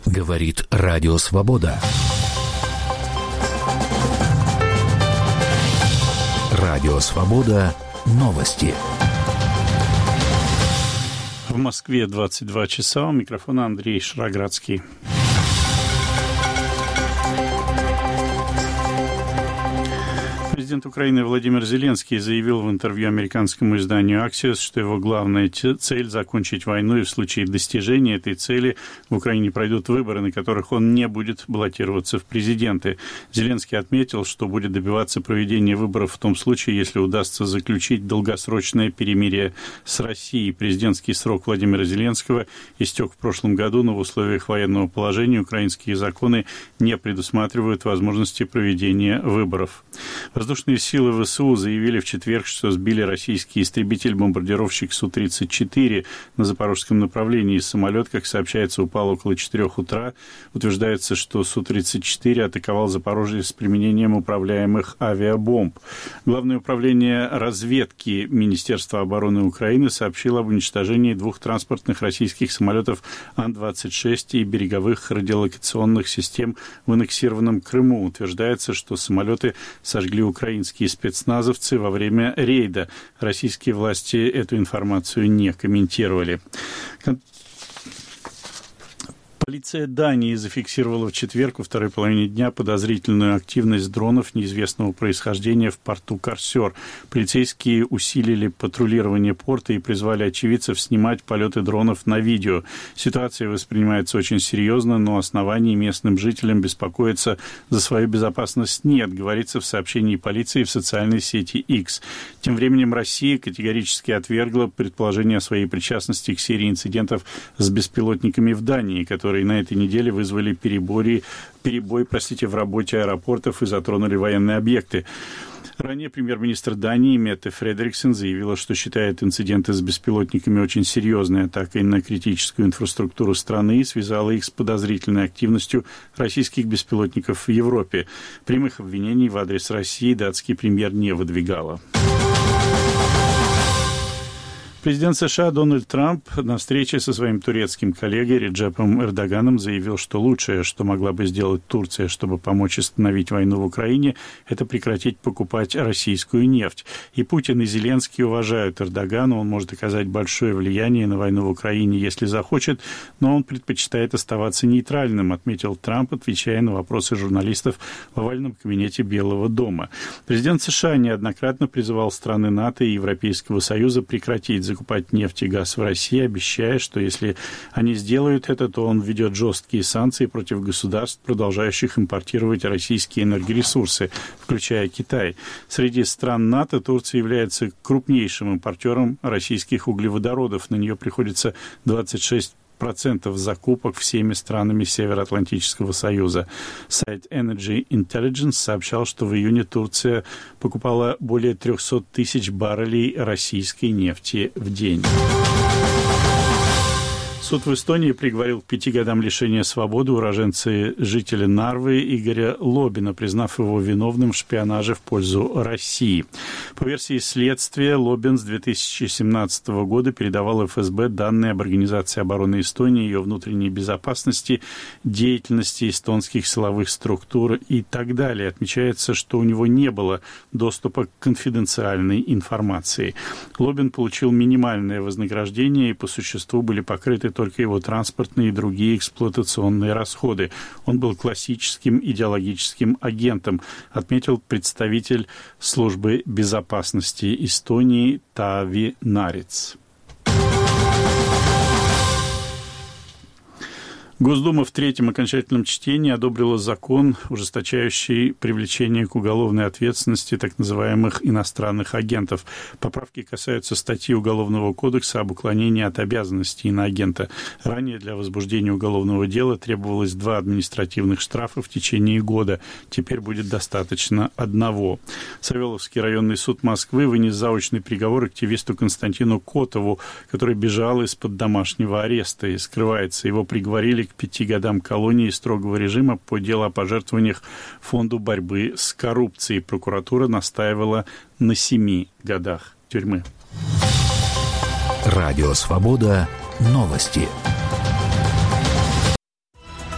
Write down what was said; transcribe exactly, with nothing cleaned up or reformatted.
Говорит Радио Свобода. Радио Свобода. Новости. В Москве двадцать два часа. У микрофона Андрей Шароградский. Президент Украины Владимир Зеленский заявил в интервью американскому изданию Axios, что его главная цель – закончить войну, и в случае достижения этой цели в Украине пройдут выборы, на которых он не будет баллотироваться в президенты. Зеленский отметил, что будет добиваться проведения выборов в том случае, если удастся заключить долгосрочное перемирие с Россией. Президентский срок Владимира Зеленского истек в прошлом году, но в условиях военного положения украинские законы не предусматривают возможности проведения выборов. Воздушные силы ВСУ заявили в четверг, что сбили российский истребитель-бомбардировщик Су тридцать четыре на запорожском направлении. Самолет, как сообщается, упал около четырех утра. Утверждается, что Су тридцать четыре атаковал Запорожье с применением управляемых авиабомб. Главное управление разведки Министерства обороны Украины сообщило об уничтожении двух транспортных российских самолетов Ан двадцать шесть и береговых радиолокационных систем в аннексированном Крыму. Утверждается, что самолеты сожгли украинские спецназовцы во время рейда. Российские власти эту информацию не комментировали. Полиция Дании зафиксировала в четверг во второй половине дня подозрительную активность дронов неизвестного происхождения в порту Корсёр. Полицейские усилили патрулирование порта и призвали очевидцев снимать полеты дронов на видео. Ситуация воспринимается очень серьезно, но оснований местным жителям беспокоиться за свою безопасность нет, говорится в сообщении полиции в социальной сети X. Тем временем Россия категорически отвергла предположение о своей причастности к серии инцидентов с беспилотниками в Дании, которые которые на этой неделе вызвали перебой, перебой простите, в работе аэропортов и затронули военные объекты. Ранее премьер-министр Дании Метте Фредериксен заявила, что считает инциденты с беспилотниками очень серьезной атакой на критическую инфраструктуру страны и связала их с подозрительной активностью российских беспилотников в Европе. Прямых обвинений в адрес России датский премьер не выдвигала. Президент США Дональд Трамп на встрече со своим турецким коллегой Реджепом Эрдоганом заявил, что лучшее, что могла бы сделать Турция, чтобы помочь остановить войну в Украине, это прекратить покупать российскую нефть. И Путин, и Зеленский уважают Эрдогана, он может оказать большое влияние на войну в Украине, если захочет, но он предпочитает оставаться нейтральным, отметил Трамп, отвечая на вопросы журналистов в овальном кабинете Белого дома. Президент США неоднократно призывал страны НАТО и Европейского Союза прекратить закупать нефть и газ в России, обещая, что если они сделают это, то он введет жесткие санкции против государств, продолжающих импортировать российские энергоресурсы, включая Китай. Среди стран НАТО Турция является крупнейшим импортером российских углеводородов. На нее приходится двадцать шесть процентов закупок всеми странами Североатлантического союза. Сайт Energy Intelligence сообщал, что в июне Турция покупала более триста тысяч баррелей российской нефти в день. Суд в Эстонии приговорил к пяти годам лишения свободы уроженца жителя Нарвы Игоря Лобина, признав его виновным в шпионаже в пользу России. По версии следствия, Лобин с две тысячи семнадцатого года передавал эф эс бэ данные об Организации обороны Эстонии, ее внутренней безопасности, деятельности эстонских силовых структур и так далее. Отмечается, что у него не было доступа к конфиденциальной информации. Лобин получил минимальное вознаграждение, и по существу были покрыты только его транспортные и другие эксплуатационные расходы. Он был классическим идеологическим агентом, отметил представитель службы безопасности Эстонии Таави Нарец. Госдума в третьем окончательном чтении одобрила закон, ужесточающий привлечение к уголовной ответственности так называемых иностранных агентов. Поправки касаются статьи Уголовного кодекса об уклонении от обязанностей иноагента. Ранее для возбуждения уголовного дела требовалось два административных штрафа в течение года. Теперь будет достаточно одного. Савеловский районный суд Москвы вынес заочный приговор активисту Константину Котову, который бежал из-под домашнего ареста и скрывается. Его приговорили к пяти годам колонии строгого режима по делу о пожертвованиях Фонду борьбы с коррупцией. Прокуратура настаивала на семи годах тюрьмы. Радио «Свобода». Новости.